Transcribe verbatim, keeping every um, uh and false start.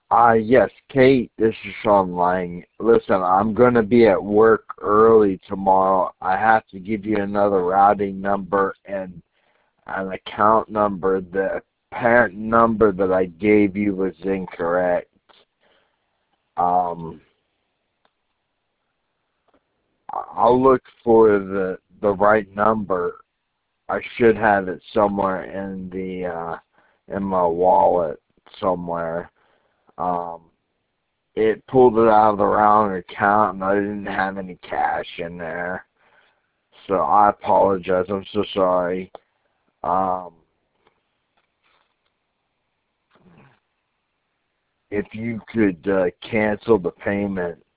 Uh, yes, Kate, this is Sean Lang. Listen, I'm going to be at work early tomorrow. I have to give you another routing number and an account number. The parent number that I gave you was incorrect. Um, I'll look for the the right number. I should have it somewhere in the uh, in my wallet somewhere. Um, it pulled it out of the wrong account, and I didn't have any cash in there. So I apologize. I'm so sorry. Um, if you could uh, cancel the payment